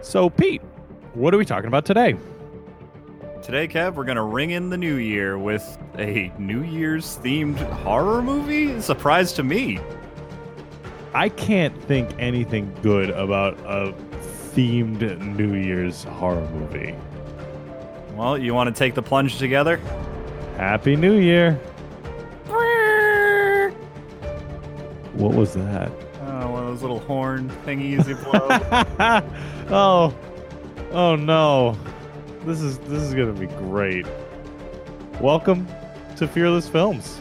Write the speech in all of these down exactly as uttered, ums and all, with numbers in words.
So, Pete, what are we talking about today? Today, Kev, we're going to ring in the new year with a New Year's themed horror movie. Surprise to me. I can't think anything good about a themed New Year's horror movie. Well, you want to take the plunge together? Happy New Year. What was that? Oh, one of those little horn thingies you blow. oh, oh no! This is this is gonna be great. Welcome to Fearless Films.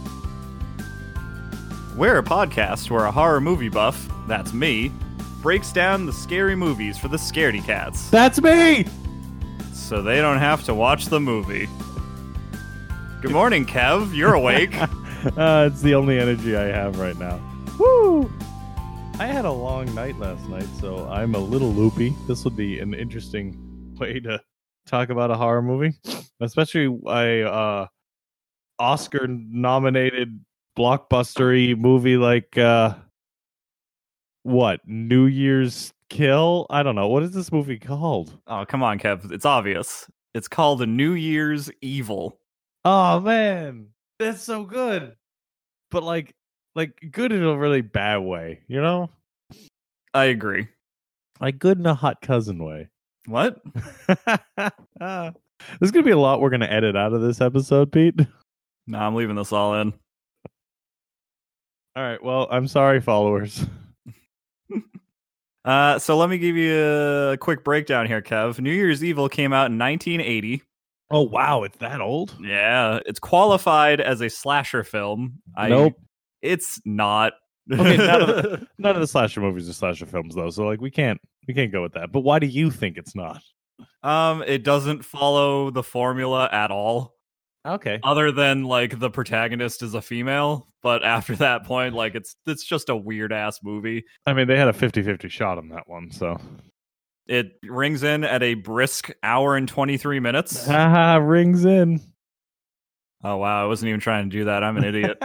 We're a podcast where a horror movie buff, that's me, breaks down the scary movies for the scaredy cats, That's me. so they don't have to watch the movie. Good morning, Kev. You're awake. uh, it's the only energy I have right now. Woo! I had a long night last night, so I'm a little loopy. This will be an interesting way to talk about a horror movie, especially a uh, Oscar-nominated blockbustery movie like uh, what? New Year's Kill? I don't know. What is this movie called? Oh, come on, Kev. It's obvious. It's called A New Year's Evil. Oh man, that's so good. But like, like good in a really bad way, you know? I agree. Like good in a hot cousin way. What? There's gonna be a lot we're gonna edit out of this episode, Pete. No, I'm leaving this all in. All right. Well, I'm sorry, followers. Uh, so let me give you a quick breakdown here, Kev. New Year's Evil came out in nineteen eighty. Oh wow, it's that old? Yeah, it's qualified as a slasher film. I, Nope. It's not. Okay, none of, the, none of the slasher movies are slasher films, though. So like, we can't we can't go with that. But why do you think it's not? um, it doesn't follow the formula at all. Okay. Other than like the protagonist is a female, but after that point, like it's it's just a weird ass movie. I mean, they had a fifty-fifty shot on that one, so It rings in at a brisk hour and twenty-three minutes. haha, rings in. Oh wow, I wasn't even trying to do that. I'm an idiot.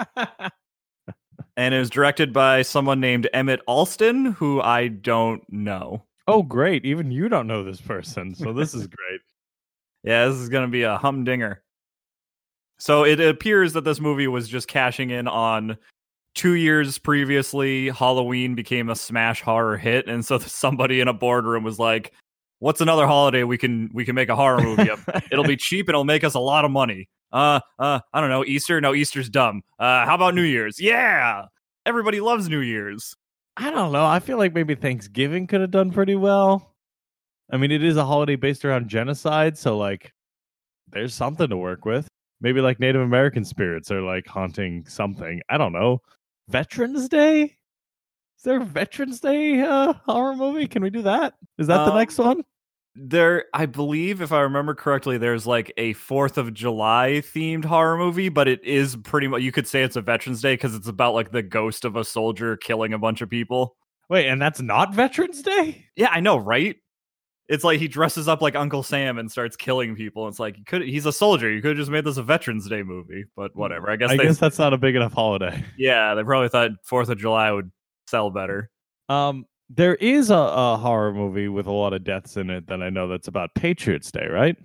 And it was directed by someone named Emmett Alston, who I don't know. Oh, great! Even you don't know this person, so this is great. Yeah, this is going to be a humdinger. So it appears that this movie was just cashing in on two years previously. Halloween became a smash horror hit, and so somebody in a boardroom was like, "What's another holiday we can we can make a horror movie of? It'll be cheap and it'll make us a lot of money." Uh, uh, I don't know. Easter? No, Easter's dumb. Uh, how about New Year's? Yeah, everybody loves New Year's. I don't know. I feel like maybe Thanksgiving could have done pretty well. I mean, it is a holiday based around genocide, so like, there's something to work with. Maybe like Native American spirits are like haunting something. I don't know. Veterans Day? Is there a Veterans Day uh, horror movie? Can we do that? Is that Um, the next one? There, I believe, if I remember correctly, there's like a Fourth of July themed horror movie, but it is pretty much, you could say it's a Veterans Day because it's about like the ghost of a soldier killing a bunch of people. Wait, and that's not Veterans Day? Yeah, I know, right? It's like he dresses up like Uncle Sam and starts killing people. It's like, he could, he's a soldier. You could have just made this a Veterans Day movie, but whatever. I guess I they, guess that's not a big enough holiday. yeah, they probably thought Fourth of July would sell better. Um, there is a, a horror movie with a lot of deaths in it that I know that's about Patriots Day, right?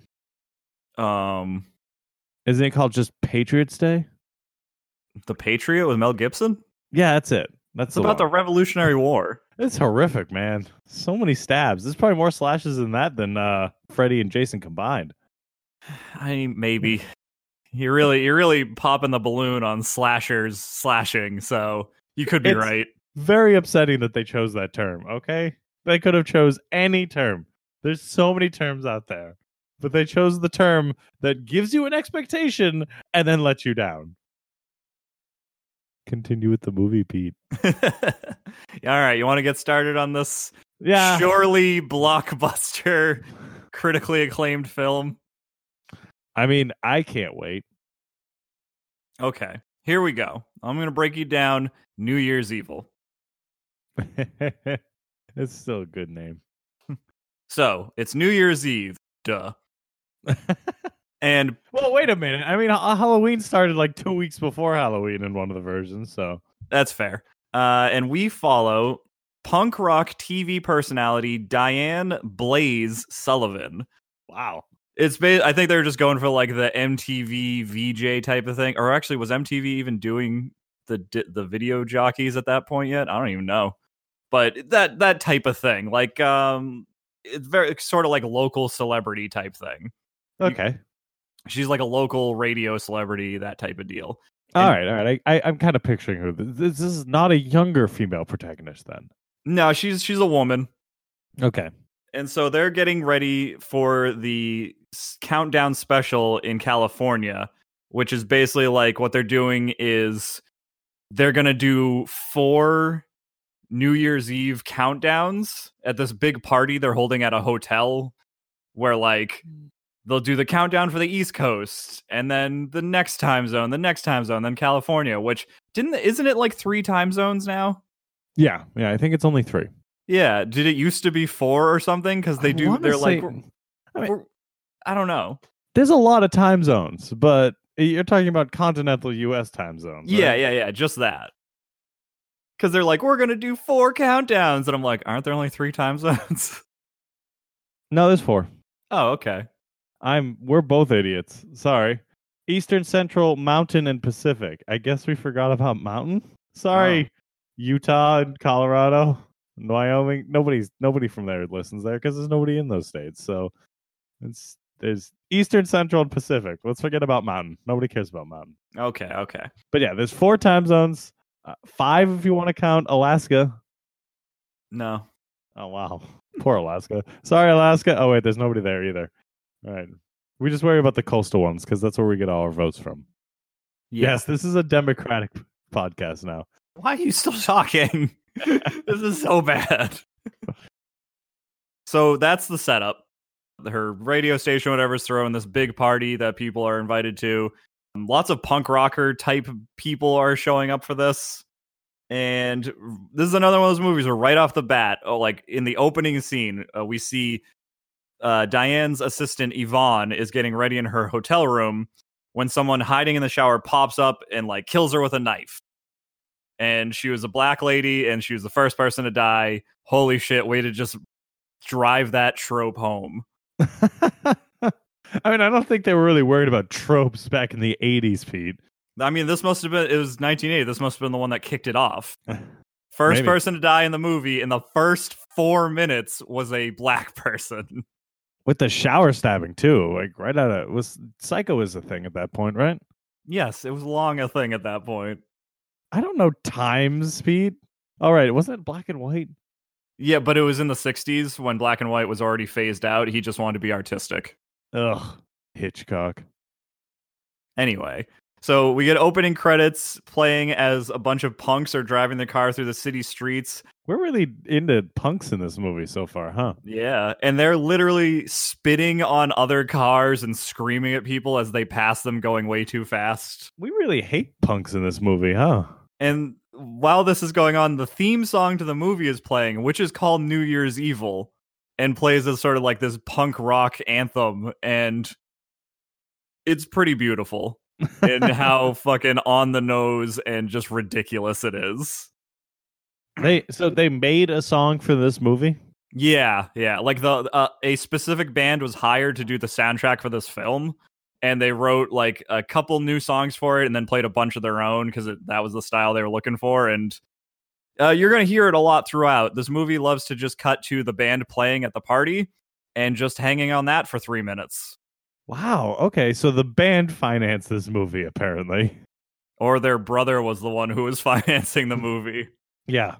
Um, Isn't it called just Patriots Day? The Patriot with Mel Gibson? Yeah, that's it. That's It's about the one. Revolutionary War. It's horrific, man. So many stabs. There's probably more slashes than that than uh, Freddy and Jason combined. I mean, maybe. You're really you're really popping the balloon on slashers slashing, so you could be It's right. Very upsetting that they chose that term, okay? They could have chose any term. There's so many terms out there. But they chose the term that gives you an expectation and then lets you down. Continue with the movie, Pete. All right, you want to get started on this Yeah. surely blockbuster, critically acclaimed film? I mean, I can't wait. Okay, here we go. I'm going to break you down New Year's Evil. It's still a good name. So, it's New Year's Eve. Duh. And Well, wait a minute. I mean, Ha- Halloween started like two weeks before Halloween in one of the versions, so that's fair. Uh, and we follow punk rock T V personality Diane Blaze Sullivan. Wow. It's ba- I think they were just going for like the M T V V J type of thing. Or actually, was M T V even doing the the video jockeys at that point yet? I don't even know. But that that type of thing. Like um it's very sort of like local celebrity type thing. Okay. You, she's like a local radio celebrity, that type of deal. All and, right, all right. I, I, I'm kind of picturing her. This, this is not a younger female protagonist, then. No, she's she's a woman. Okay. And so they're getting ready for the countdown special in California, which is basically like what they're doing is they're going to do four New Year's Eve countdowns at this big party they're holding at a hotel where like they'll do the countdown for the East Coast and then the next time zone, the next time zone, then California, which didn't, isn't it like three time zones now? Yeah. Yeah. I think it's only three. Yeah. Did it used to be four or something? Because they I do, they're say, like, we're, I, mean, we're, I don't know. There's a lot of time zones, but you're talking about continental U S time zones. Yeah. Right? Yeah. Yeah. Just that. Because they're like, we're going to do four countdowns. And I'm like, aren't there only three time zones? No, there's four. Oh, okay. I'm. We're both idiots. Sorry. Eastern, Central, Mountain, and Pacific. I guess we forgot about Mountain. Sorry. Oh. Utah and Colorado and Wyoming. Nobody's nobody from there listens there because there's nobody in those states. So it's there's Eastern, Central, and Pacific. Let's forget about Mountain. Nobody cares about Mountain. Okay, okay. But yeah, there's four time zones. Uh, five if you want to count Alaska. No. Oh wow. Poor Alaska. Sorry, Alaska. Oh wait, there's nobody there either. All right. We just worry about the coastal ones because that's where we get all our votes from. Yeah. Yes, this is a Democratic podcast now. Why are you still talking? This is so bad. So that's the setup. Her radio station, whatever's throwing this big party that people are invited to. Um, lots of punk rocker type people are showing up for this. And this is another one of those movies where right off the bat, oh, like in the opening scene, uh, we see uh, Diane's assistant, Yvonne, is getting ready in her hotel room when someone hiding in the shower pops up and like kills her with a knife. And she was a black lady and she was the first person to die. Holy shit, way to just drive that trope home. I mean, I don't think they were really worried about tropes back in the eighties, Pete. I mean, this must have been, it was nineteen eighty. This must have been the one that kicked it off. First Maybe. person to die in the movie in the first four minutes was a black person. With the shower stabbing, too. Like, right out of, was Psycho was a thing at that point, right? Yes, it was long a thing at that point. I don't know time speed. All right, wasn't it black and white? Yeah, but it was in the sixties when black and white was already phased out. He just wanted to be artistic. Ugh, Hitchcock. Anyway, so we get opening credits playing as a bunch of punks are driving their car through the city streets. We're really into punks in this movie so far, huh? Yeah, and they're literally spitting on other cars and screaming at people as they pass them going way too fast. We really hate punks in this movie, huh? And while this is going on, the theme song to the movie is playing, which is called New Year's Evil, and plays as sort of like this punk rock anthem, and it's pretty beautiful in how fucking on the nose and just ridiculous it is. They so they made a song for this movie? Yeah, yeah. Like the uh, a specific band was hired to do the soundtrack for this film, and they wrote like a couple new songs for it and then played a bunch of their own because that was the style they were looking for. And uh, you're going to hear it a lot throughout. This movie loves to just cut to the band playing at the party and just hanging on that for three minutes. Wow. Okay. So the band financed this movie, apparently. Or their brother was the one who was financing the movie. Yeah.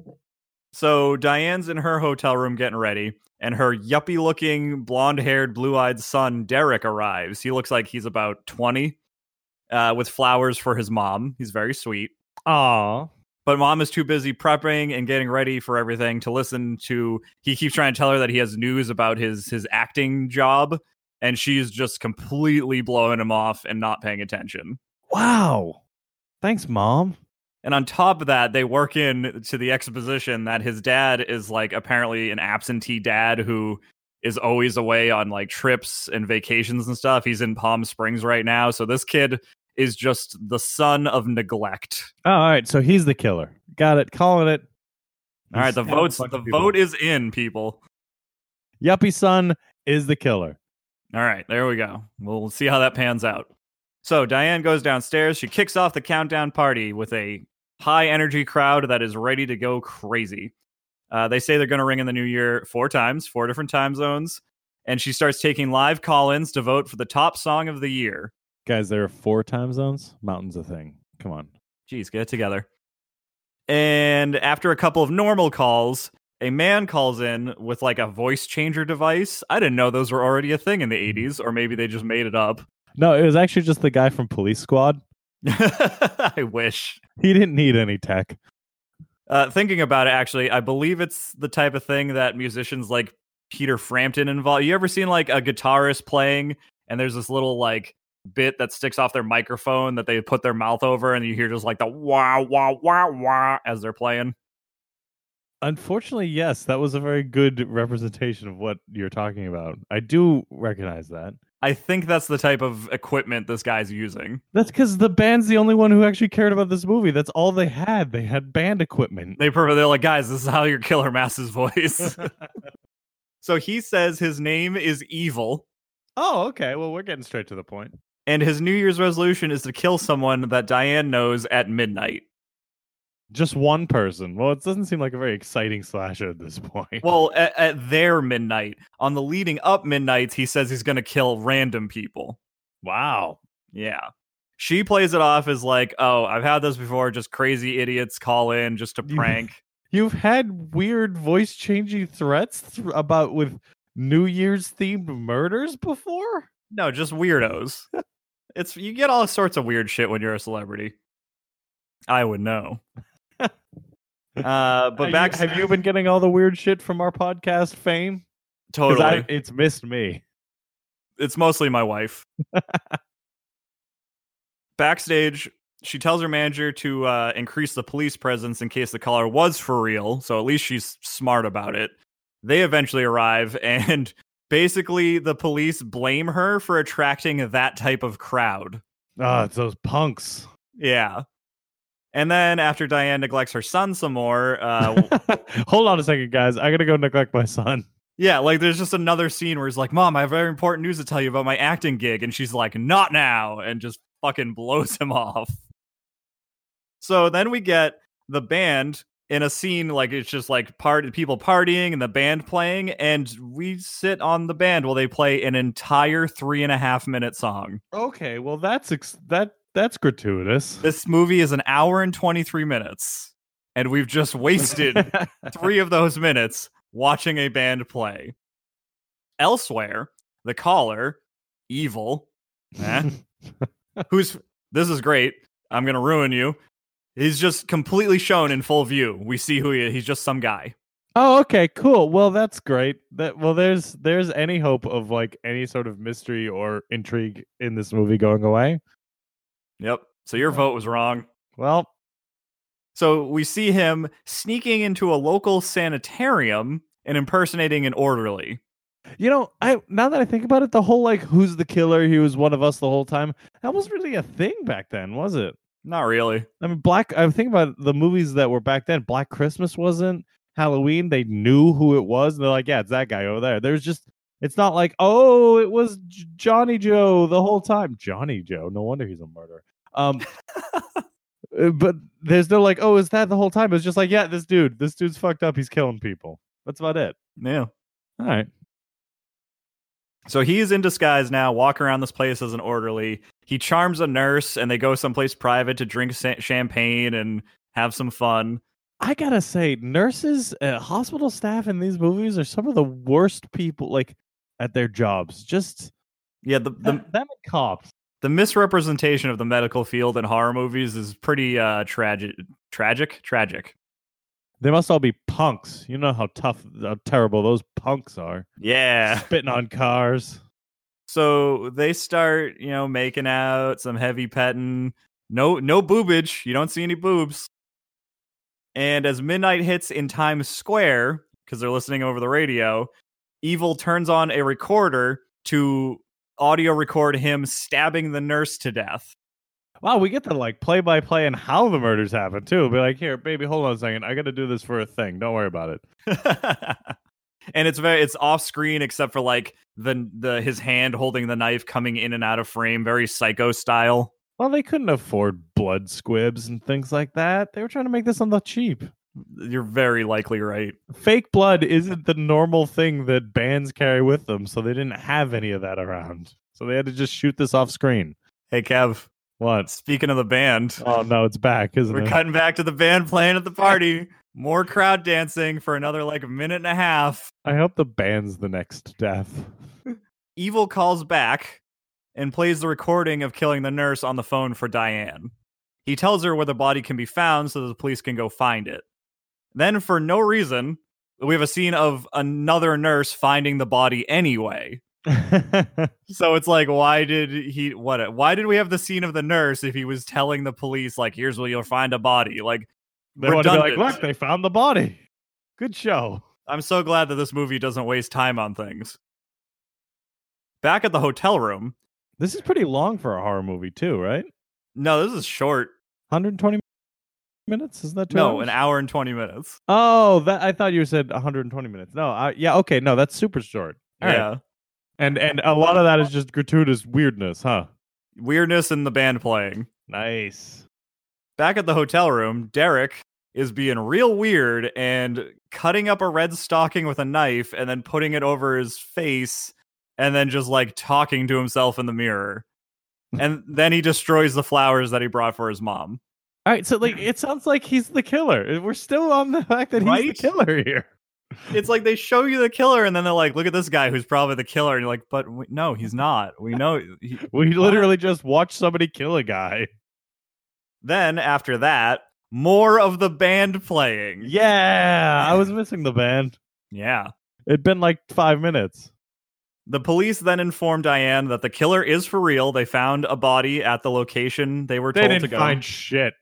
So Diane's in her hotel room getting ready, and her yuppie-looking, blonde-haired, blue-eyed son, Derek, arrives. He looks like he's about twenty, uh, with flowers for his mom. He's very sweet. Aw. But mom is too busy prepping and getting ready for everything to listen to. He keeps trying to tell her that he has news about his his acting job, and she's just completely blowing him off and not paying attention. Wow. Thanks, Mom. And on top of that, they work in to the exposition that his dad is like apparently an absentee dad who is always away on like trips and vacations and stuff. He's in Palm Springs right now. So this kid is just the son of neglect. Oh, all right. So he's the killer. Got it. Calling it. All right, the votes. The vote is in, people. Yuppie Son is the killer. All right, there we go. We'll see how that pans out. So Diane goes downstairs. She kicks off the countdown party with a high energy crowd that is ready to go crazy. Uh, they say they're going to ring in the new year four times, four different time zones. And she starts taking live call-ins to vote for the top song of the year. Guys, there are four time zones. Mountain's a thing. Come on. Jeez, get it together. And after a couple of normal calls, a man calls in with like a voice changer device. I didn't know those were already a thing in the eighties, or maybe they just made it up. No, it was actually just the guy from Police Squad. I wish. He didn't need any tech. Uh, thinking about it, actually, I believe it's the type of thing that musicians like Peter Frampton involve. You ever seen like a guitarist playing and there's this little like bit that sticks off their microphone that they put their mouth over and you hear just like the wah, wah, wah, wah as they're playing? Unfortunately, yes, that was a very good representation of what you're talking about. I do recognize that. I think that's the type of equipment this guy's using. That's because the band's the only one who actually cared about this movie. That's all they had. They had band equipment. They they're like, guys, this is how your killer masses voice. So he says his name is Evil. Oh, okay. Well, we're getting straight to the point. And his New Year's resolution is to kill someone that Diane knows at midnight. Just one person. Well, it doesn't seem like a very exciting slasher at this point. Well, at, at their midnight. On the leading up midnights, he says he's going to kill random people. Wow. Yeah. She plays it off as like, oh, I've had this before. Just crazy idiots call in just to prank. You've had weird voice changing threats th- about with New Year's themed murders before? No, just weirdos. It's you get all sorts of weird shit when you're a celebrity. I would know. uh, but have back, you, have you been getting all the weird shit from our podcast fame? Totally, I, it's missed me. It's mostly my wife. Backstage, she tells her manager to uh, increase the police presence in case the caller was for real. So at least she's smart about it. They eventually arrive, and basically the police blame her for attracting that type of crowd. Oh, it's those punks. Yeah. And then after Diane neglects her son some more... Uh, Hold on a second, guys. I gotta go neglect my son. Yeah, like there's just another scene where he's like, Mom, I have very important news to tell you about my acting gig. And she's like, not now. And just fucking blows him off. So then we get the band in a scene like it's just like part people partying and the band playing. And we sit on the band while they play an entire three and a half minute song. Okay, well, that's ex- that that's gratuitous. This movie is an hour and twenty-three minutes. And we've just wasted three of those minutes watching a band play. Elsewhere, the caller, Evil, eh, who's, this is great, I'm going to ruin you. He's just completely shown in full view. We see who he is. He's just some guy. Oh, okay, cool. Well, that's great. That well, there's there's any hope of like any sort of mystery or intrigue in this movie going away. Yep. So your vote was wrong. Well, so we see him sneaking into a local sanitarium and impersonating an orderly. You know, I now that I think about it, the whole like who's the killer? He was one of us the whole time. That wasn't really a thing back then, was it? Not really. I mean, Black. I'm thinking about the movies that were back then. Black Christmas wasn't. Halloween. They knew who it was. And they're like, yeah, it's that guy over there. There's just. It's not like, oh, it was J- Johnny Joe the whole time. Johnny Joe. No wonder he's a murderer. Um. But there's no like, oh, is that the whole time? It's just like, yeah, this dude, this dude's fucked up. He's killing people. That's about it. Yeah. All right. So he's in disguise now, walking around this place as an orderly. He charms a nurse, and they go someplace private to drink sa- champagne and have some fun. I gotta say, nurses, uh, hospital staff in these movies are some of the worst people, like at their jobs. Just yeah, the the, them, them and cops. The misrepresentation of the medical field in horror movies is pretty uh, tragic. Tragic, tragic. They must all be punks. You know how tough, how terrible those punks are. Yeah, spitting on cars. So they start, you know, making out, some heavy petting. No, no boobage. You don't see any boobs. And as midnight hits in Times Square, because they're listening over the radio, Evil turns on a recorder to audio record him stabbing the nurse to death. Wow, we get the like play by play and how the murders happen too. Be like, here, baby, hold on a second. I got to do this for a thing. Don't worry about it. And it's very it's off screen except for like the the his hand holding the knife coming in and out of frame, very Psycho style. Well, they couldn't afford blood squibs and things like that. They were trying to make this on the cheap. You're very likely right. Fake blood isn't the normal thing that bands carry with them, so they didn't have any of that around. So they had to just shoot this off screen. Hey, Kev. What? Speaking of the band. Oh, no, it's back, isn't We're it? We're cutting back to the band playing at the party. More crowd dancing for another like a minute and a half. I hope the band's the next death. Evil calls back and plays the recording of killing the nurse on the phone for Diane. He tells her where the body can be found so that the police can go find it. Then, for no reason, we have a scene of another nurse finding the body anyway. So it's like, why did he, what, why did we have the scene of the nurse if he was telling the police, like, here's where you'll find a body? Like, they want to be like, look, they found the body. Good show. I'm so glad that this movie doesn't waste time on things. Back at the hotel room. This is pretty long for a horror movie, too, right? No, this is short. one hundred twenty minutes? Is that two No, hours? an hour and twenty minutes. Oh, that I thought you said one hundred twenty minutes. No, I, yeah, okay, no, that's super short. All yeah. Right. And and a lot of that is just gratuitous weirdness, huh? Weirdness in the band playing. Nice. Back at the hotel room, Derek is being real weird and cutting up a red stocking with a knife and then putting it over his face and then just like talking to himself in the mirror. And then he destroys the flowers that he brought for his mom. All right, so like it sounds like he's the killer. We're still on the fact that he's Right? the killer here. It's like they show you the killer and then they're like, look at this guy who's probably the killer. And you're like, but we, no, he's not. We know. He, we literally just watched somebody kill a guy. Then after that, more of the band playing. Yeah, I was missing the band. Yeah. It'd been like five minutes. The police then informed Diane that the killer is for real. They found a body at the location they were They told didn't to go. find shit.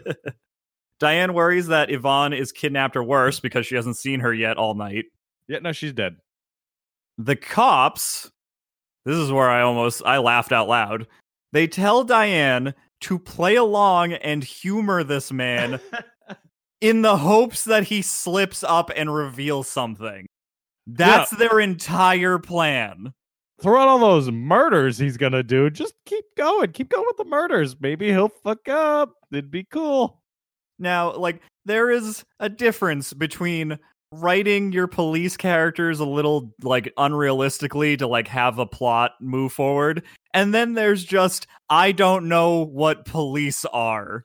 Diane worries that Yvonne is kidnapped or worse because she hasn't seen her yet all night. Yeah, no, she's dead. The cops, this is where I almost, I laughed out loud. They tell Diane to play along and humor this man in the hopes that he slips up and reveals something. That's yeah. their entire plan. Throughout all those murders he's gonna do, just keep going. Keep going with the murders. Maybe he'll fuck up. It'd be cool. Now, like, there is a difference between writing your police characters a little, like, unrealistically to, like, have a plot move forward. And then there's just, I don't know what police are.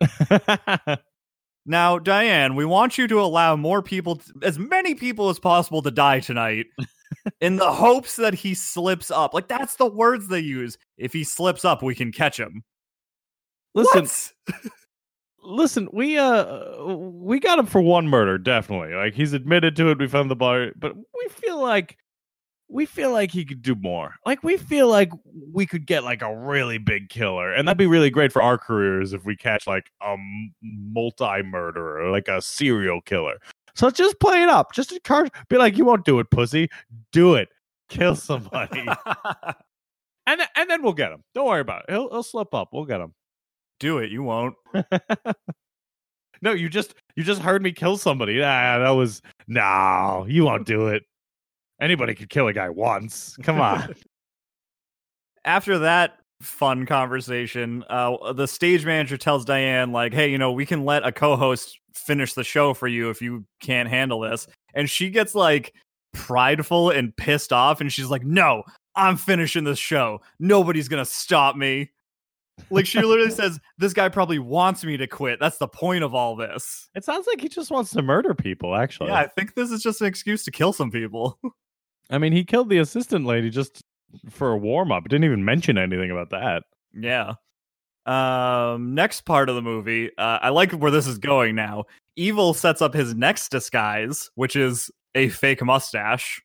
Now, Diane, we want you to allow more people, to, as many people as possible to die tonight in the hopes that he slips up. Like, that's the words they use. If he slips up, we can catch him. Listen, listen, we uh we got him for one murder, definitely. Like, he's admitted to it. We found the bar, but we feel like we feel like he could do more. Like, we feel like we could get like a really big killer, and that'd be really great for our careers if we catch like a multi-murderer, like a serial killer. So just play it up. Just encourage, be like, you won't do it, pussy. Do it. Kill somebody. and and then we'll get him. Don't worry about it. He'll he'll slip up. We'll get him. Do it. You won't. No, you just you just heard me kill somebody. Ah, that was no. You won't do it. Anybody could kill a guy once. Come on. After that fun conversation, uh, the stage manager tells Diane, like, hey, you know, we can let a co-host finish the show for you if you can't handle this. And she gets, like, prideful and pissed off. And she's like, no, I'm finishing this show. Nobody's going to stop me. Like, she literally says, this guy probably wants me to quit. That's the point of all this. It sounds like he just wants to murder people, actually. Yeah, I think this is just an excuse to kill some people. I mean, he killed the assistant lady just for a warm-up. Didn't even mention anything about that. Yeah. Um, next part of the movie, uh, I like where this is going now. Evil sets up his next disguise, which is a fake mustache.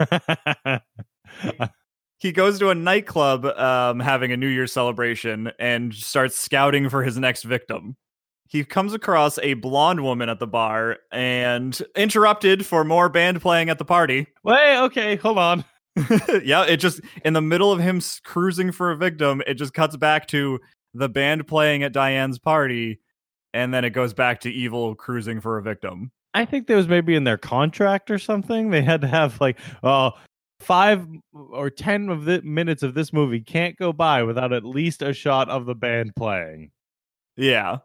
He goes to a nightclub um, having a New Year's celebration and starts scouting for his next victim. He comes across a blonde woman at the bar and interrupted for more band playing at the party. Wait, okay, hold on. Yeah, it just, in the middle of him cruising for a victim, it just cuts back to the band playing at Diane's party, and then it goes back to Evil cruising for a victim. I think there was maybe in their contract or something. They had to have like, oh, five or ten of the minutes of this movie can't go by without at least a shot of the band playing. Yeah.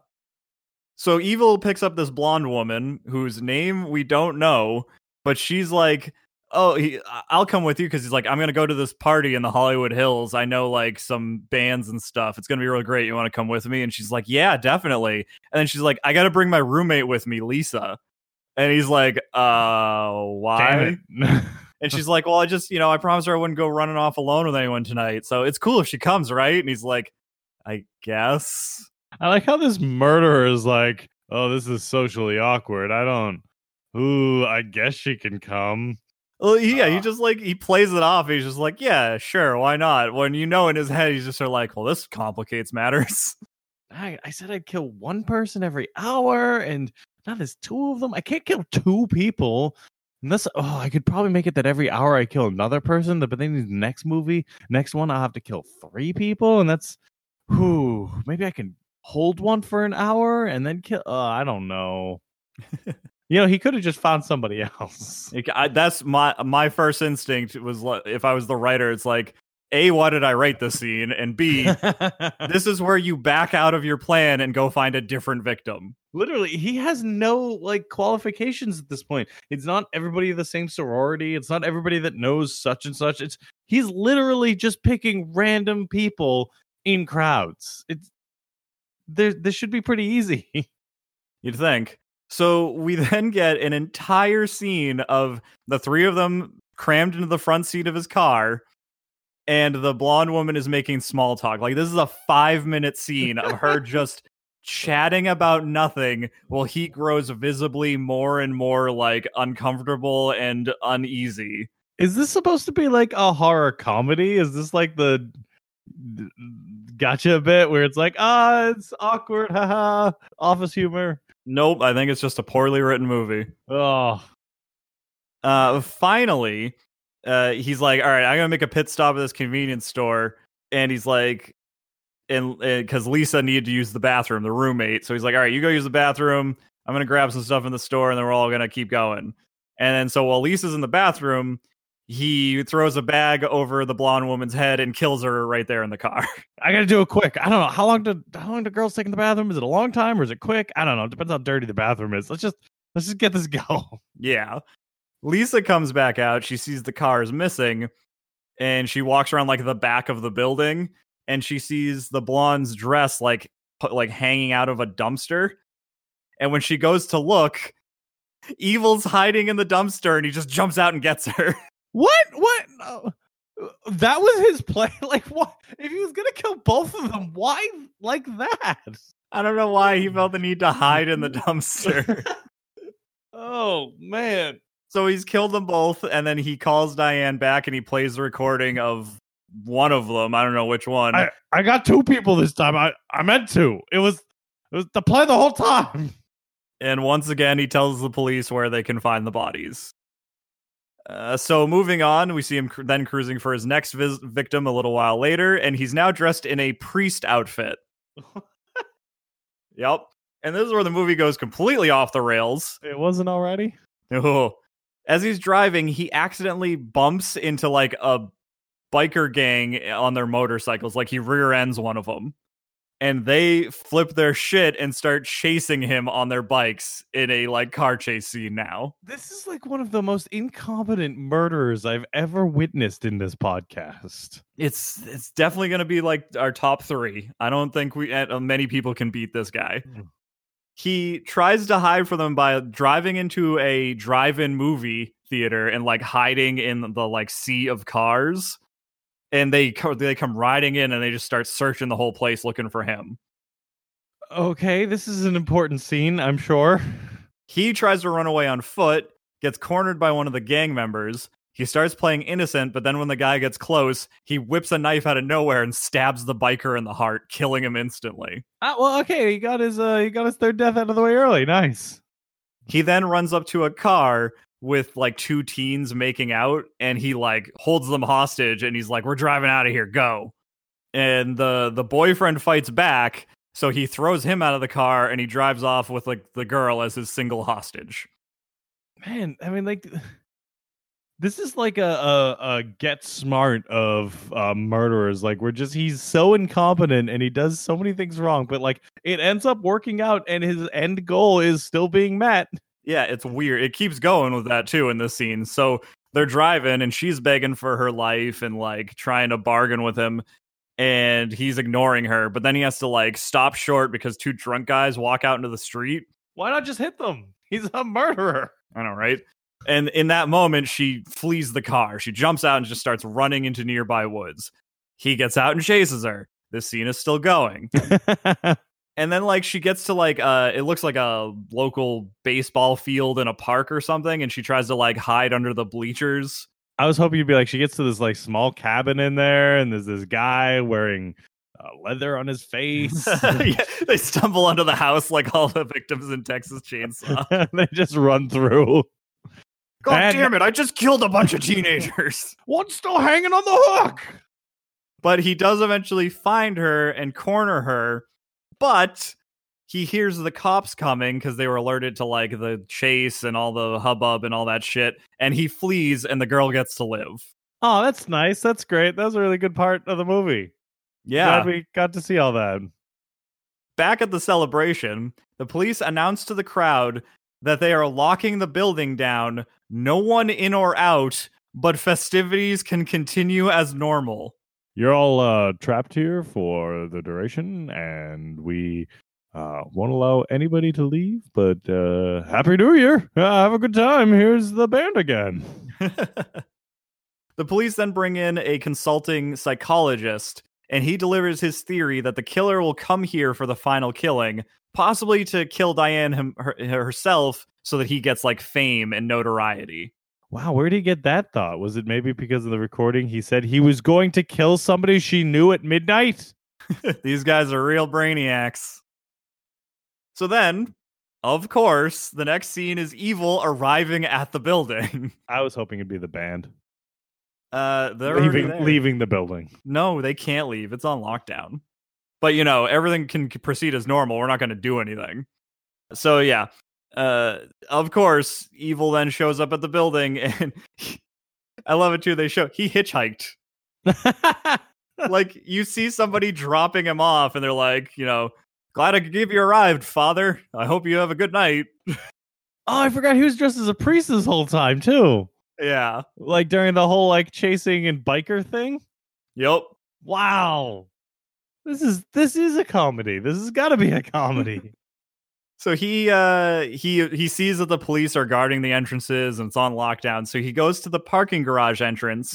So Evil picks up this blonde woman whose name we don't know, but she's like, oh, he, I'll come with you because he's like, I'm going to go to this party in the Hollywood Hills. I know like some bands and stuff. It's going to be really great. You want to come with me? And she's like, yeah, definitely. And then she's like, I got to bring my roommate with me, Lisa. And he's like, uh, why? And she's like, well, I just, you know, I promised her I wouldn't go running off alone with anyone tonight. So it's cool if she comes, right? And he's like, I guess. I like how this murderer is like, oh, this is socially awkward. I don't, ooh, I guess she can come. Well, yeah, uh, he just like, he plays it off. He's just like, yeah, sure, why not? When you know in his head, he's just sort of like, well, this complicates matters. I, I said I'd kill one person every hour, and now there's two of them. I can't kill two people. Unless, oh, I could probably make it that every hour I kill another person, but then the next movie, next one, I'll have to kill three people, and that's, whew, maybe I can hold one for an hour and then kill. Uh, I don't know. You know, he could have just found somebody else. It, I, that's my my first instinct was, if I was the writer, it's like, A, why did I write this scene? And B, this is where you back out of your plan and go find a different victim. Literally, he has no like qualifications at this point. It's not everybody the same sorority. It's not everybody that knows such and such. It's he's literally just picking random people in crowds. It's there. This should be pretty easy. You'd think. So we then get an entire scene of the three of them crammed into the front seat of his car, and the blonde woman is making small talk. Like, this is a five minute scene of her just chatting about nothing while he grows visibly more and more like uncomfortable and uneasy. Is this supposed to be like a horror comedy? Is this like the gotcha bit where it's like, ah, it's awkward, haha, office humor? Nope, I think it's just a poorly written movie. Oh. Uh, finally, uh, he's like, all right, I'm gonna make a pit stop at this convenience store, and he's like, and because Lisa needed to use the bathroom, the roommate, so he's like, all right, you go use the bathroom. I'm gonna grab some stuff in the store, and then we're all gonna keep going. And then so while Lisa's in the bathroom, he throws a bag over the blonde woman's head and kills her right there in the car. I gotta do it quick. I don't know how long do how long do girls take in the bathroom? Is it a long time or is it quick? I don't know. It depends how dirty the bathroom is. Let's just let's just get this go. Yeah. Lisa comes back out. She sees the car is missing, and she walks around like the back of the building, and she sees the blonde's dress like like hanging out of a dumpster. And when she goes to look, Evil's hiding in the dumpster, and he just jumps out and gets her. What? What? No. That was his play? Like, what? If he was gonna kill both of them, why like that? I don't know why he felt the need to hide in the dumpster. Oh, man. So he's killed them both, and then he calls Diane back, and he plays the recording of one of them. I don't know which one. I, I got two people this time. I, I meant to. It was, it was the play the whole time. And once again, he tells the police where they can find the bodies. Uh, so moving on, we see him cr- then cruising for his next vis- victim a little while later, and he's now dressed in a priest outfit. Yep. And this is where the movie goes completely off the rails. It wasn't already? Oh. As he's driving, he accidentally bumps into like a biker gang on their motorcycles. Like he rear ends one of them. And they flip their shit and start chasing him on their bikes in a like car chase scene now. This is like one of the most incompetent murderers I've ever witnessed in this podcast. It's it's definitely going to be like our top three. I don't think we uh, many people can beat this guy. Mm. He tries to hide from them by driving into a drive-in movie theater and like hiding in the like sea of cars. And they they come riding in and they just start searching the whole place looking for him. Okay, this is an important scene, I'm sure. He tries to run away on foot, gets cornered by one of the gang members. He starts playing innocent, but then when the guy gets close, he whips a knife out of nowhere and stabs the biker in the heart, killing him instantly. Ah, well, okay, he got his uh, he got his third death out of the way early. Nice. He then runs up to a car with like two teens making out, and he like holds them hostage, and he's like, "We're driving out of here, go." and the the boyfriend fights back, so he throws him out of the car and he drives off with like the girl as his single hostage. Man, I mean, like, this is like a, a, a get smart of uh, murderers. Like, we're just, he's so incompetent and he does so many things wrong, but like, it ends up working out and his end goal is still being met. Yeah, it's weird. It keeps going with that too in this scene. So they're driving and she's begging for her life and like trying to bargain with him, and he's ignoring her. But then he has to like stop short because two drunk guys walk out into the street. Why not just hit them? He's a murderer. I know, right? And in that moment, she flees the car. She jumps out and just starts running into nearby woods. He gets out and chases her. This scene is still going. And then, like, she gets to, like, uh, it looks like a local baseball field in a park or something, and she tries to, like, hide under the bleachers. I was hoping you'd be like, she gets to this, like, small cabin in there, and there's this guy wearing uh, leather on his face. Yeah, they stumble under the house like all the victims in Texas Chainsaw. They just run through. God And- damn it, I just killed a bunch of teenagers. One's still hanging on the hook. But he does eventually find her and corner her. But he hears the cops coming because they were alerted to like the chase and all the hubbub and all that shit. And he flees and the girl gets to live. Oh, that's nice. That's great. That was a really good part of the movie. Yeah. Glad we got to see all that. Back at the celebration, the police announced to the crowd that they are locking the building down. No one in or out, but festivities can continue as normal. You're all uh, trapped here for the duration, and we uh, won't allow anybody to leave. But uh, Happy New Year! Uh, have a good time. Here's the band again. The police then bring in a consulting psychologist, and he delivers his theory that the killer will come here for the final killing, possibly to kill Diane him, her, herself so that he gets like fame and notoriety. Wow, where did he get that thought? Was it maybe because of the recording? He said he was going to kill somebody she knew at midnight? These guys are real brainiacs. So then, of course, the next scene is Evil arriving at the building. I was hoping it'd be the band. Uh, they're already Leaving, there. leaving the building. No, they can't leave. It's on lockdown. But, you know, everything can proceed as normal. We're not going to do anything. So, yeah. Uh, of course, Evil then shows up at the building, and he, I love it too. They show he hitchhiked. Like, you see somebody dropping him off, and they're like, you know, glad I could give you a ride, Father. I hope you have a good night. Oh, I forgot he was dressed as a priest this whole time, too. Yeah. Like during the whole like chasing and biker thing. Yep. Wow. This is this is a comedy. This has got to be a comedy. So he uh he he sees that the police are guarding the entrances and it's on lockdown. So he goes to the parking garage entrance.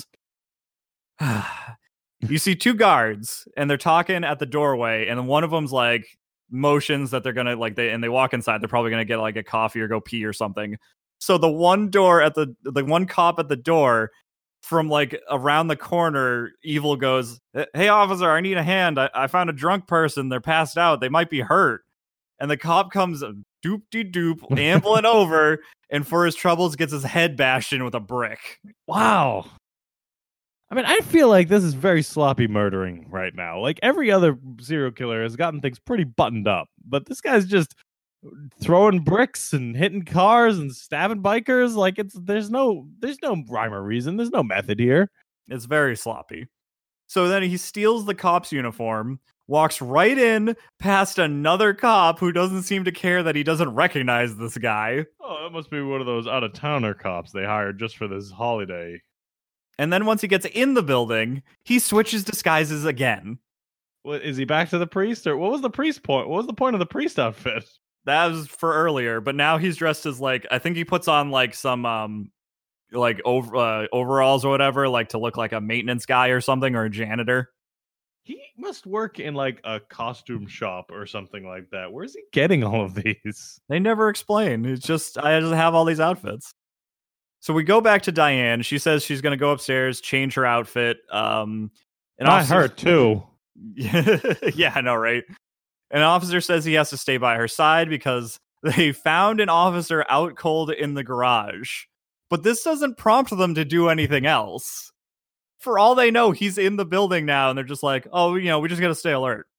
You see two guards and they're talking at the doorway, and one of them's like motions that they're gonna like they and they walk inside. They're probably gonna get like a coffee or go pee or something. So the one door at the the one cop at the door, from like around the corner, Evil goes, "Hey officer, I need a hand. I, I found a drunk person. They're passed out. They might be hurt." And the cop comes doop de doop, ambling over, and for his troubles gets his head bashed in with a brick. Wow. I mean, I feel like this is very sloppy murdering right now. Like every other serial killer has gotten things pretty buttoned up, but this guy's just throwing bricks and hitting cars and stabbing bikers. Like it's there's no there's no rhyme or reason. There's no method here. It's very sloppy. So then he steals the cop's uniform, walks right in past another cop who doesn't seem to care that he doesn't recognize this guy. Oh, that must be one of those out-of-towner cops they hired just for this holiday. And then once he gets in the building, he switches disguises again. What is he back to the priest, or what was the priest point? What was the point of the priest outfit? That was for earlier, but now he's dressed as like, I think he puts on like some um like over uh, overalls or whatever, like to look like a maintenance guy or something, or a janitor. He must work in like a costume shop or something like that. Where's he getting all of these? They never explain. It's just, I just have all these outfits. So we go back to Diane. She says she's going to go upstairs, change her outfit. Um, and I heard too. Yeah, I know, right? An officer says he has to stay by her side because they found an officer out cold in the garage. But this doesn't prompt them to do anything else. For all they know, he's in the building now, and they're just like, oh, you know, we just got to stay alert.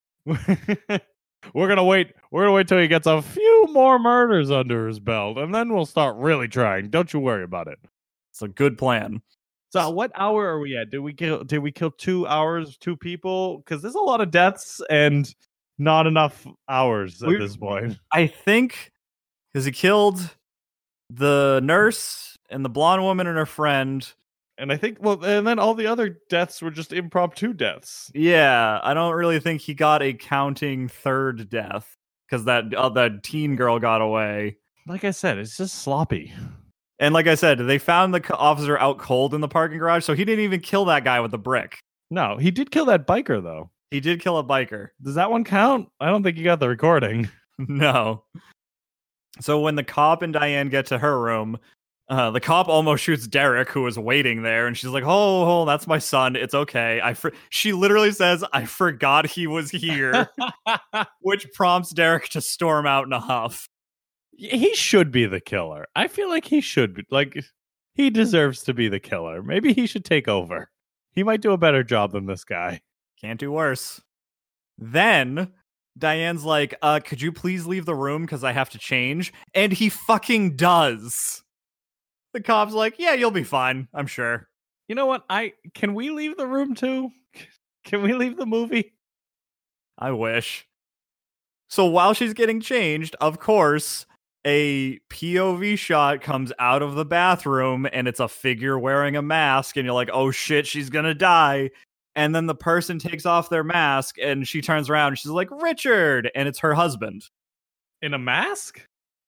We're gonna wait. We're gonna wait till he gets a few more murders under his belt, and then we'll start really trying. Don't you worry about it. It's a good plan. So, what hour are we at? Did we kill? Did we kill two hours, two people? Because there's a lot of deaths and not enough hours at we, this point. I think because he killed the nurse and the blonde woman and her friend. And I think, well, and then all the other deaths were just impromptu deaths. Yeah, I don't really think he got a counting third death because that uh, that teen girl got away. Like I said, it's just sloppy. And like I said, they found the officer out cold in the parking garage, so he didn't even kill that guy with the brick. No, he did kill that biker, though. He did kill a biker. Does that one count? I don't think you got the recording. No. So when the cop and Diane get to her room, Uh, the cop almost shoots Derek, who was waiting there, and she's like, oh, oh that's my son. It's okay. I for-. She literally says, I forgot he was here, which prompts Derek to storm out in a huff. He should be the killer. I feel like he should be. Like, he deserves to be the killer. Maybe he should take over. He might do a better job than this guy. Can't do worse. Then Diane's like, uh, could you please leave the room because I have to change? And he fucking does. The cop's like, yeah, you'll be fine, I'm sure. You know what? I can we leave the room too? Can we leave the movie? I wish. So while she's getting changed, of course, a P O V shot comes out of the bathroom and it's a figure wearing a mask and you're like, oh shit, she's gonna die. And then the person takes off their mask and she turns around and she's like, Richard, and it's her husband. In a mask?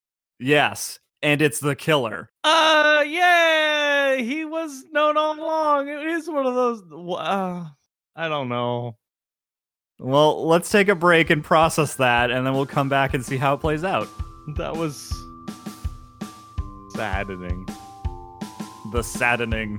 Yes. And it's the killer. Uh, yeah, he was known all along. It is one of those. Uh, I don't know. Well, let's take a break and process that, and then we'll come back and see how it plays out. That was saddening. The saddening.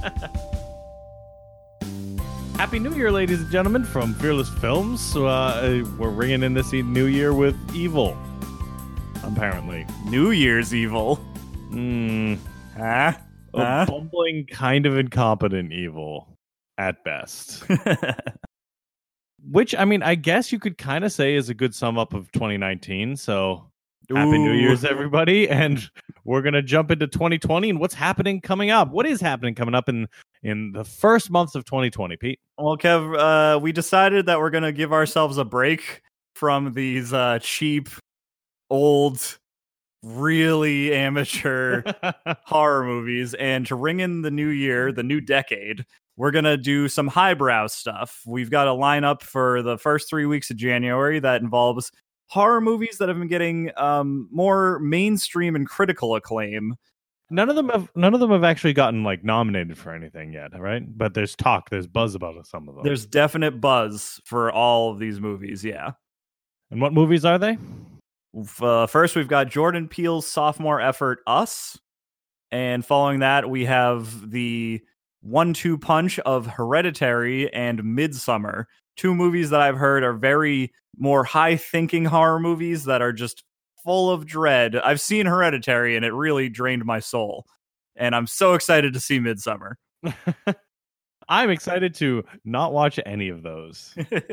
Happy New Year, ladies and gentlemen, from Fearless Films. So, uh, we're ringing in this new year with Evil. Apparently. New Year's Evil. Hmm. Huh? A huh? bumbling, kind of incompetent evil at best. Which, I mean, I guess you could kind of say is a good sum up of twenty nineteen. So, Happy New Year's, everybody. And we're going to jump into twenty twenty and what's happening coming up. What is happening coming up in, in the first months of twenty twenty, Pete? Well, Kev, uh, we decided that we're going to give ourselves a break from these uh, cheap, old, really amateur horror movies, and to ring in the new year, the new decade, we're gonna do some highbrow stuff. We've got a lineup for the first three weeks of January that involves horror movies that have been getting um, more mainstream and critical acclaim. None of them have none of them have actually gotten like nominated for anything yet, right? But there's talk, there's buzz about some of them. There's definite buzz for all of these movies, yeah. And what movies are they? Uh, first, we've got Jordan Peele's sophomore effort, Us. And following that, we have the one two punch of Hereditary and Midsommar. Two movies that I've heard are very more high-thinking horror movies that are just full of dread. I've seen Hereditary, and it really drained my soul. And I'm so excited to see Midsommar. I'm excited to not watch any of those.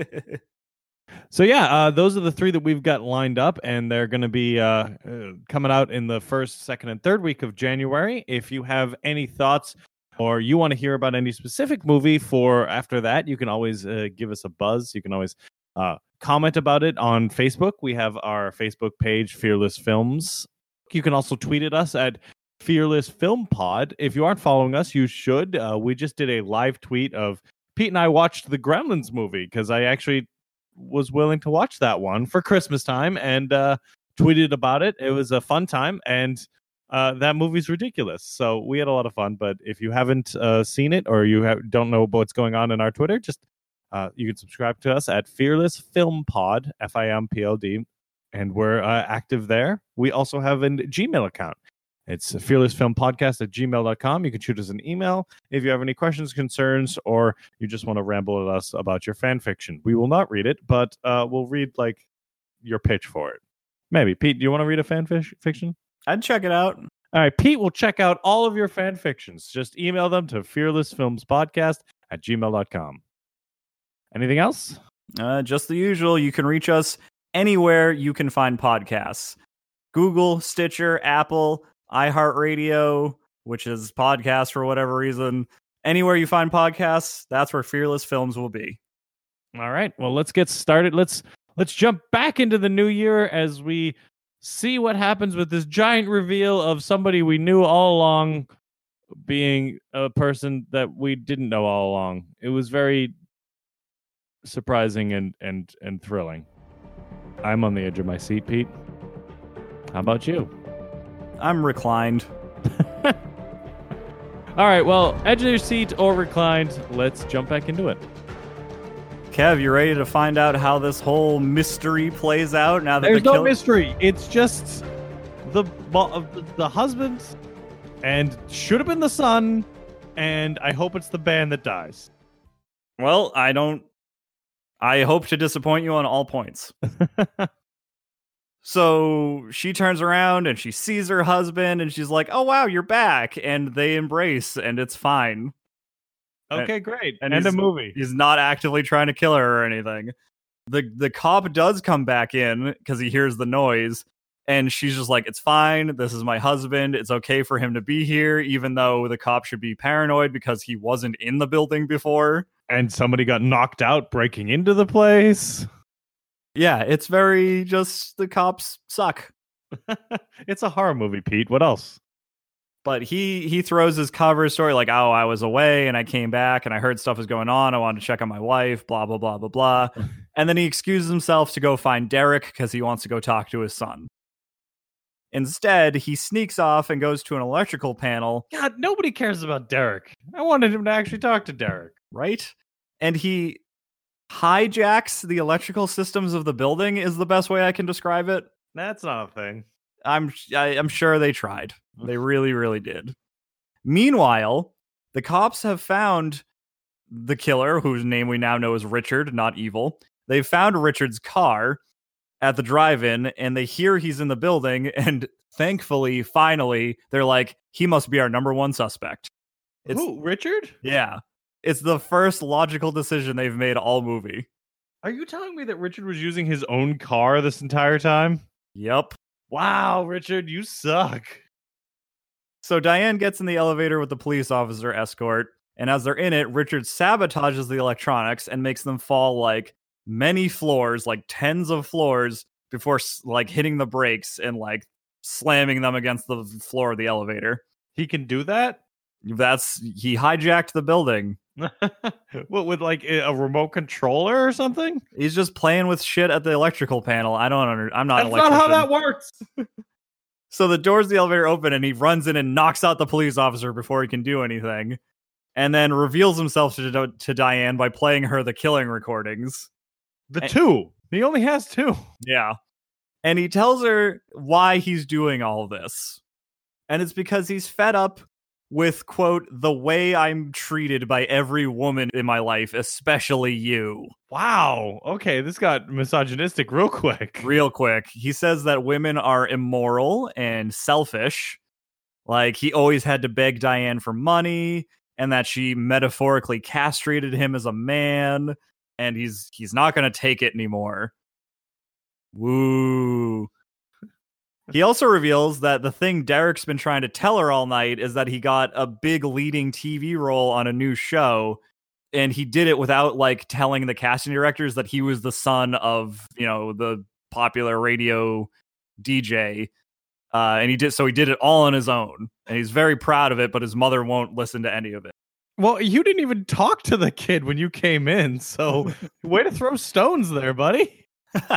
So yeah, uh, those are the three that we've got lined up, and they're going to be uh, uh, coming out in the first, second, and third week of January. If you have any thoughts or you want to hear about any specific movie for after that, you can always uh, give us a buzz. You can always uh, comment about it on Facebook. We have our Facebook page, Fearless Films. You can also tweet at us at Fearless Film Pod. If you aren't following us, you should. Uh, we just did a live tweet of Pete and I watched the Gremlins movie because I actually was willing to watch that one for Christmas time and uh, tweeted about it. It was a fun time, and uh, that movie's ridiculous. So we had a lot of fun. But if you haven't uh, seen it or you have, don't know what's going on in our Twitter, just uh, you can subscribe to us at Fearless Film Pod, F I M P L D, and we're uh, active there. We also have a Gmail account. It's fearlessfilmpodcast at gmail dot com. You can shoot us an email if you have any questions, concerns, or you just want to ramble at us about your fan fiction. We will not read it, but uh, we'll read like your pitch for it. Maybe. Pete, do you want to read a fan fish- fiction? I'd check it out. All right, Pete will check out all of your fan fictions. Just email them to fearlessfilmspodcast at gmail dot com. Anything else? Uh, just the usual. You can reach us anywhere you can find podcasts. Google, Stitcher, Apple, iHeartRadio, which is podcasts for whatever reason. Anywhere you find podcasts, that's where Fearless Films will be. All right. Well, let's get started. Let's let's jump back into the new year as we see what happens with this giant reveal of somebody we knew all along being a person that we didn't know all along. It was very surprising and and and thrilling. I'm on the edge of my seat, Pete. How about you? I'm reclined. All right, well, edge of your seat or reclined, let's jump back into it. Kev, you ready to find out how this whole mystery plays out now that There's the no kill- mystery. It's just the the husband, and should have been the son, and I hope it's the band that dies. Well, I don't... I hope to disappoint you on all points. So she turns around and she sees her husband and she's like, oh, wow, you're back. And they embrace and it's fine. Okay, and, great. And End of movie. He's not actively trying to kill her or anything. The the cop does come back in because he hears the noise. And she's just like, it's fine. This is my husband. It's okay for him to be here, even though the cop should be paranoid because he wasn't in the building before. And somebody got knocked out breaking into the place. Yeah, it's very just the cops suck. It's a horror movie, Pete. What else? But he he throws his cover story like, oh, I was away and I came back and I heard stuff was going on. I wanted to check on my wife, blah, blah, blah, blah, blah. And then he excuses himself to go find Derek because he wants to go talk to his son. Instead, he sneaks off and goes to an electrical panel. God, nobody cares about Derek. I wanted him to actually talk to Derek. Right? And he hijacks the electrical systems of the building is the best way I can describe it. That's not a thing. I'm I, I'm sure they tried. They really, really did. Meanwhile, the cops have found the killer, whose name we now know is Richard, not evil. They've found Richard's car at the drive-in, and they hear he's in the building, and thankfully, finally, they're like, he must be our number one suspect. It's, Who, Richard? Yeah. It's the first logical decision they've made all movie. Are you telling me that Richard was using his own car this entire time? Yep. Wow, Richard, you suck. So Diane gets in the elevator with the police officer escort, and as they're in it, Richard sabotages the electronics and makes them fall like many floors, like tens of floors, before like hitting the brakes and like slamming them against the floor of the elevator. He can do that? That's he hijacked the building. What, with like a remote controller or something? He's just playing with shit at the electrical panel. I don't under, I'm not That's an electrician. not how that works. So the doors of the elevator open and he runs in and knocks out the police officer before he can do anything. And then reveals himself to, to Diane by playing her the killing recordings. The and, two. He only has two. Yeah. And he tells her why he's doing all this. And it's because he's fed up with, quote, the way I'm treated by every woman in my life, especially you. Wow. Okay, this got misogynistic real quick. Real quick. He says that women are immoral and selfish. Like, he always had to beg Diane for money, and that she metaphorically castrated him as a man, and he's he's not going to take it anymore. Woo. He also reveals that the thing Derek's been trying to tell her all night is that he got a big leading T V role on a new show, and he did it without like telling the casting directors that he was the son of, you know, the popular radio D J. Uh, and he did so he did it all on his own, and he's very proud of it, but his mother won't listen to any of it. Well, you didn't even talk to the kid when you came in, so way to throw stones there, buddy.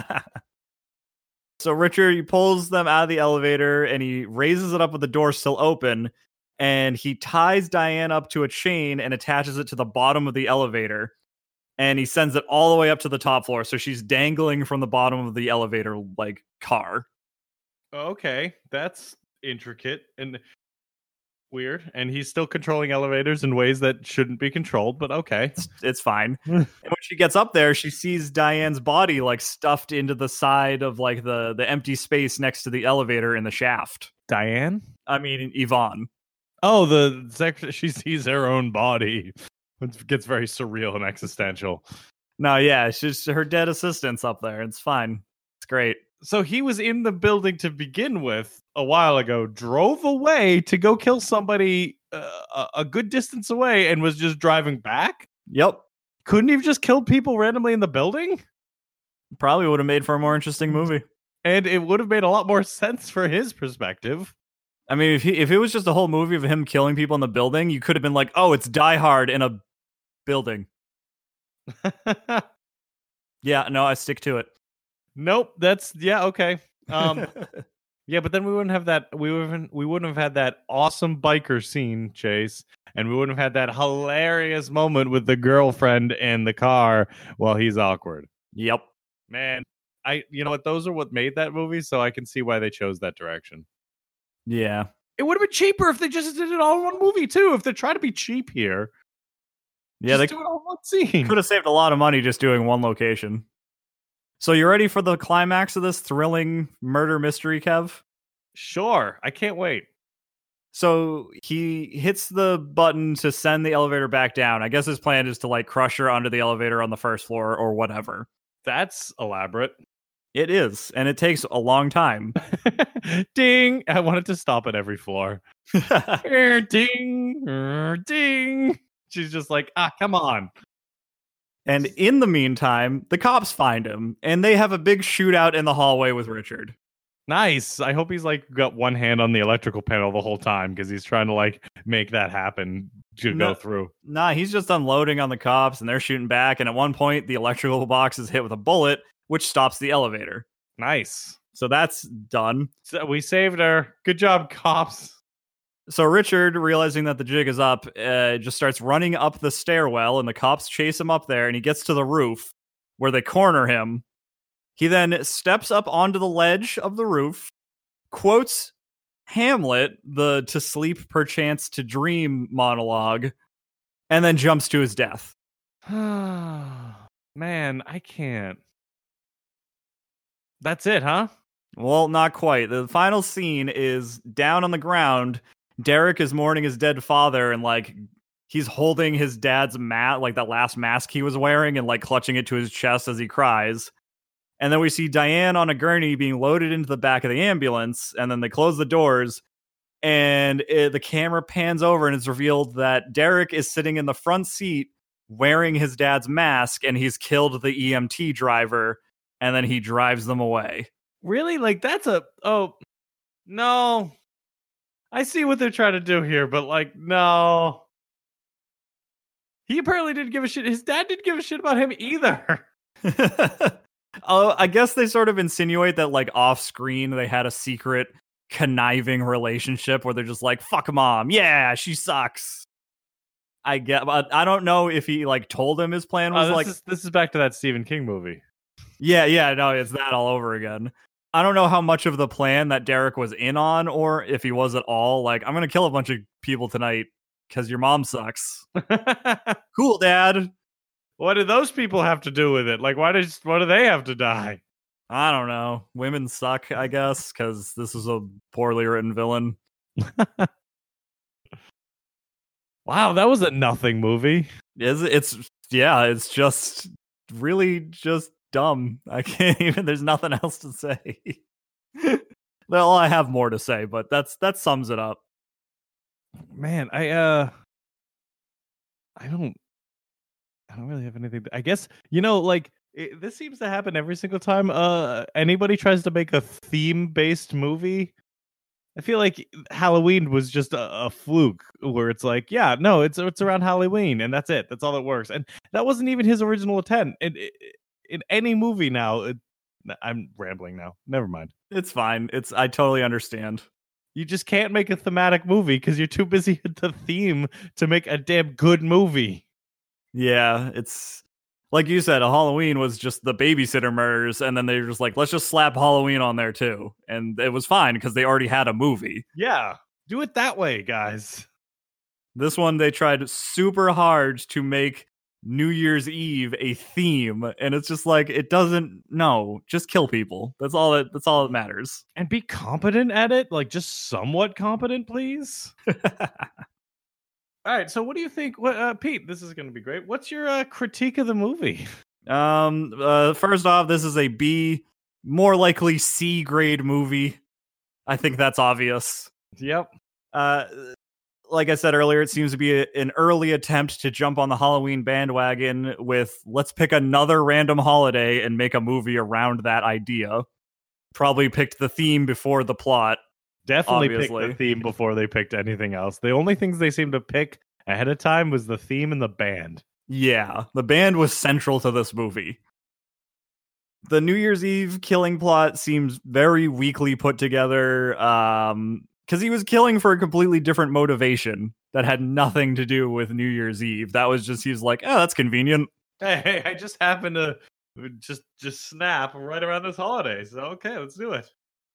So Richard, he pulls them out of the elevator and he raises it up with the door still open, and he ties Diane up to a chain and attaches it to the bottom of the elevator, and he sends it all the way up to the top floor. So she's dangling from the bottom of the elevator like car. Okay, that's intricate and weird. And he's still controlling elevators in ways that shouldn't be controlled, but okay. It's, it's fine. And when she gets up there, she sees Diane's body like stuffed into the side of like the, the empty space next to the elevator in the shaft. Diane? I mean, Yvonne. Oh, the sex- she sees her own body. It gets very surreal and existential. No, yeah, it's just her dead assistant's up there. It's fine. It's great. So he was in the building to begin with a while ago, drove away to go kill somebody uh, a good distance away, and was just driving back? Yep. Couldn't he have just killed people randomly in the building? Probably would have made for a more interesting movie. And it would have made a lot more sense for his perspective. I mean, if he, if it was just a whole movie of him killing people in the building, you could have been like, oh, it's Die Hard in a building. Yeah, no, I stick to it. Nope, that's yeah, okay. Um, yeah, but then we wouldn't have that. We wouldn't. We wouldn't have had that awesome biker scene, Chase, and we wouldn't have had that hilarious moment with the girlfriend in the car while he's awkward. Yep, man. I, you know what? Those are what made that movie, so I can see why they chose that direction. Yeah, it would have been cheaper if they just did it all in one movie too. If they're trying to be cheap here. Yeah, just they do it all in one scene. Could have saved a lot of money just doing one location. So you ready for the climax of this thrilling murder mystery, Kev? Sure. I can't wait. So he hits the button to send the elevator back down. I guess his plan is to like crush her under the elevator on the first floor or whatever. That's elaborate. It is, and it takes a long time. Ding! I wanted to stop at every floor. Ding! Ding! She's just like, ah, come on. And in the meantime, the cops find him, and they have a big shootout in the hallway with Richard. Nice. I hope he's like got one hand on the electrical panel the whole time because he's trying to like make that happen to no, go through. Nah, he's just unloading on the cops, and they're shooting back. And at one point, the electrical box is hit with a bullet, which stops the elevator. Nice. So that's done. So we saved her. Good job, cops. So Richard, realizing that the jig is up, uh, just starts running up the stairwell, and the cops chase him up there, and he gets to the roof where they corner him. He then steps up onto the ledge of the roof, quotes Hamlet, the "to sleep perchance to dream" monologue, and then jumps to his death. Man, I can't. That's it, huh? Well, not quite. The final scene is down on the ground. Derek is mourning his dead father, and like he's holding his dad's mat, like that last mask he was wearing, and like clutching it to his chest as he cries. And then we see Diane on a gurney being loaded into the back of the ambulance, and then they close the doors, and it, the camera pans over, and it's revealed that Derek is sitting in the front seat wearing his dad's mask, and he's killed the E M T driver, and then he drives them away. Really? Like that's a oh no. I see what they're trying to do here, but like, no. He apparently didn't give a shit. His dad didn't give a shit about him either. Oh, I guess they sort of insinuate that like off screen they had a secret conniving relationship where they're just like, fuck mom. Yeah, she sucks. I get, but I don't know if he like told him his plan was uh, this like, is, this is back to that Stephen King movie. Yeah, yeah, no, it's that all over again. I don't know how much of the plan that Derek was in on, or if he was at all. Like, I'm gonna kill a bunch of people tonight because your mom sucks. Cool, Dad. What do those people have to do with it? Like, why does why do they have to die? I don't know. Women suck, I guess, because this is a poorly written villain. Wow, that was a nothing movie. Is it's yeah, it's just really just dumb. I can't even. There's nothing else to say. Well, I have more to say, but that's that sums it up. Man, I uh, I don't, I don't really have anything. To, I guess you know, like it, this seems to happen every single time. Uh, anybody tries to make a theme-based movie. I feel like Halloween was just a, a fluke where it's like, yeah, no, it's it's around Halloween and that's it. That's all that works. And that wasn't even his original intent. And in, in any movie now, it, I'm rambling now. Never mind. It's fine. It's I totally understand. You just can't make a thematic movie because you're too busy at the theme to make a damn good movie. Yeah, it's like you said, a Halloween was just the babysitter murders, and then they were just like, let's just slap Halloween on there too. And it was fine because they already had a movie. Yeah, do it that way, guys. This one, they tried super hard to make New Year's Eve a theme, and it's just like it doesn't. No, just kill people. That's all that. That's all that matters. And be competent at it, like just somewhat competent, please. All right, so what do you think, what, uh, Pete? This is going to be great. What's your uh, critique of the movie? Um, uh, first off, this is a B, more likely C grade movie. I think that's obvious. Yep. Uh, like I said earlier, it seems to be a, an early attempt to jump on the Halloween bandwagon with let's pick another random holiday and make a movie around that idea. Probably picked the theme before the plot. Definitely obviously. picked the theme before they picked anything else. The only things they seemed to pick ahead of time was the theme and the band. Yeah, the band was central to this movie. The New Year's Eve killing plot seems very weakly put together, um, because he was killing for a completely different motivation that had nothing to do with New Year's Eve. That was just, he was like, oh, that's convenient. Hey, hey, I just happened to just just snap right around this holiday, so okay, let's do it.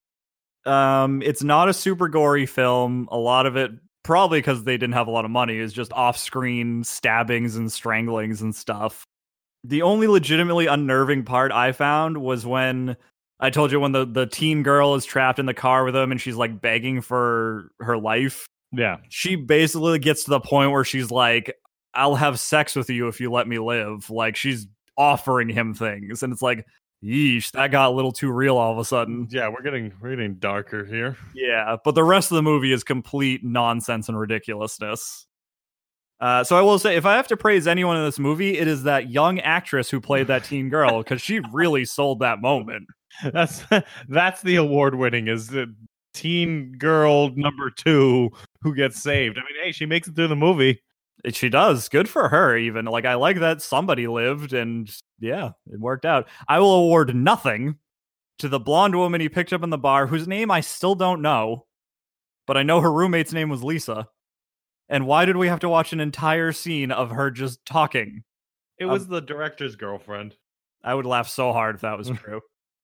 Um, it's not a super gory film. A lot of it, probably because they didn't have a lot of money, is just off-screen stabbings and stranglings and stuff. The only legitimately unnerving part I found was when I told you when the, the teen girl is trapped in the car with him and she's like begging for her life. Yeah. She basically gets to the point where she's like, I'll have sex with you if you let me live. Like, she's offering him things. And it's like, yeesh, that got a little too real all of a sudden. Yeah, we're getting we're getting darker here. Yeah, but the rest of the movie is complete nonsense and ridiculousness. Uh, so I will say, if I have to praise anyone in this movie, it is that young actress who played that teen girl, because she really sold that moment. That's that's the award winning is the teen girl number two who gets saved. I mean, hey, she makes it through the movie. It, she does. Good for her, even. Like, I like that somebody lived, and yeah, it worked out. I will award nothing to the blonde woman he picked up in the bar, whose name I still don't know, but I know her roommate's name was Lisa. And why did we have to watch an entire scene of her just talking? It was um, the director's girlfriend. I would laugh so hard if that was true.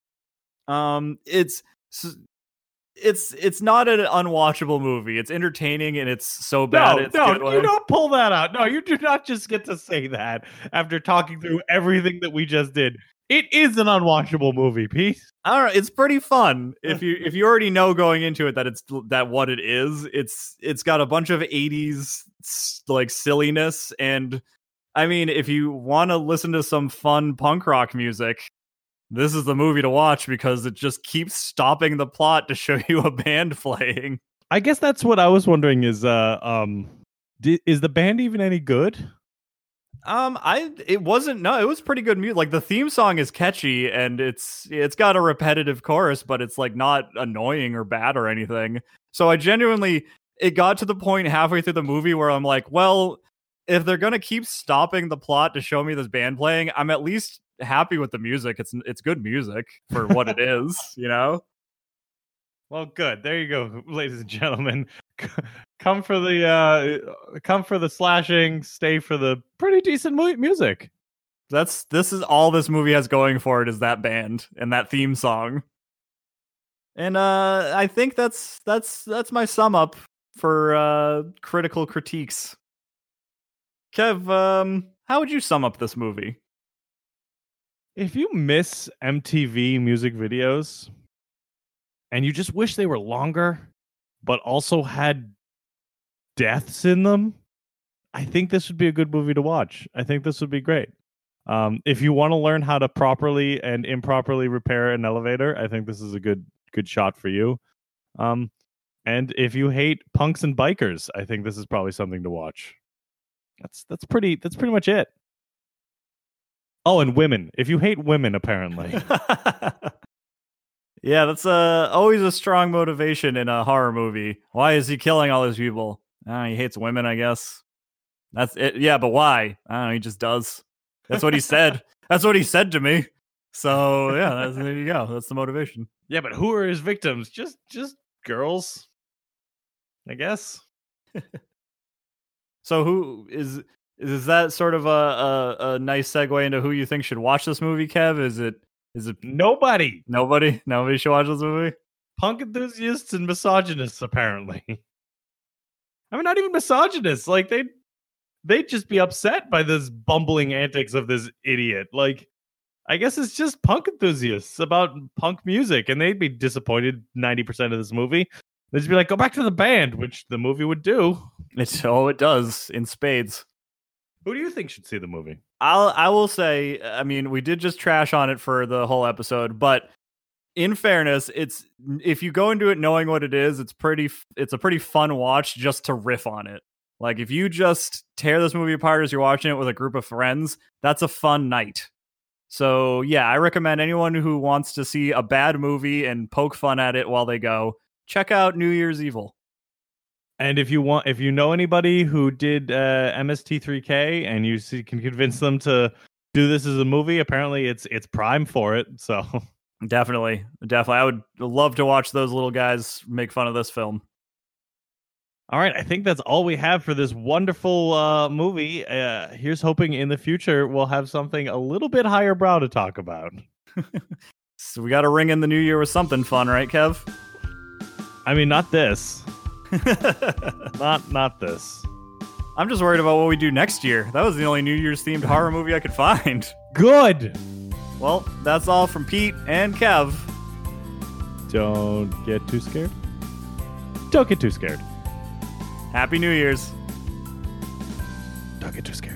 um, it's it's it's not an unwatchable movie. It's entertaining and it's so bad. No, it's no, good. You don't pull that out. No, you do not just get to say that after talking through everything that we just did. It is an unwatchable movie, Pete. All right, it's pretty fun if you if you already know going into it that it's that what it is. It's it's got a bunch of eighties like silliness, and I mean, if you want to listen to some fun punk rock music, this is the movie to watch because it just keeps stopping the plot to show you a band playing. I guess that's what I was wondering is uh um di- is the band even any good? Um, I it wasn't no, it was pretty good music. Like the theme song is catchy and it's it's got a repetitive chorus, but it's like not annoying or bad or anything. So I genuinely it got to the point halfway through the movie where I'm like, well, if they're gonna keep stopping the plot to show me this band playing, I'm at least happy with the music. It's it's good music for what it is, you know. Well, good. There you go, ladies and gentlemen. Come for the uh, come for the slashing, stay for the pretty decent mu- music. That's this is all this movie has going for it is that band and that theme song. And uh, I think that's that's that's my sum up for uh, critical critiques. Kev, um, how would you sum up this movie? If you miss M T V music videos and you just wish they were longer, but also had deaths in them, I think this would be a good movie to watch. I think this would be great. Um, if you want to learn how to properly and improperly repair an elevator, I think this is a good good shot for you. Um, and if you hate punks and bikers, I think this is probably something to watch. That's that's pretty that's pretty much it. Oh, and women. If you hate women, apparently. Yeah, that's uh, always a strong motivation in a horror movie. Why is he killing all those people? Uh, he hates women, I guess. That's it. Yeah, but why? I don't know. He just does. That's what he said. That's what he said to me. So yeah, that's, there you go. That's the motivation. Yeah, but who are his victims? Just, just girls, I guess. So who is is that sort of a, a a nice segue into who you think should watch this movie, Kev? Is it is it nobody? Nobody? Nobody should watch this movie? Punk enthusiasts and misogynists, apparently. I mean, not even misogynists. Like they, they'd just be upset by this bumbling antics of this idiot. Like, I guess it's just punk enthusiasts about punk music, and they'd be disappointed ninety percent of this movie. They'd just be like, go back to the band, which the movie would do. It's oh, it does in spades. Who do you think should see the movie? I'll I will say, I mean, we did just trash on it for the whole episode, but in fairness, it's if you go into it knowing what it is, it's pretty it's a pretty fun watch just to riff on it. Like if you just tear this movie apart as you're watching it with a group of friends, that's a fun night. So yeah, I recommend anyone who wants to see a bad movie and poke fun at it while they go, check out New Year's Evil. And if you want, if you know anybody who did uh, M S T three K and you see, can convince them to do this as a movie, apparently it's it's prime for it. So definitely, definitely, I would love to watch those little guys make fun of this film. All right, I think that's all we have for this wonderful uh, movie. Uh, here's hoping in the future we'll have something a little bit higher brow to talk about. So we got to ring in the new year with something fun, right, Kev? I mean, not this. not not this. I'm just worried about what we do next year. That was the only New Year's themed horror movie I could find. Good. Well, that's all from Pete and Kev. Don't get too scared. Don't get too scared. Happy New Year's. Don't get too scared.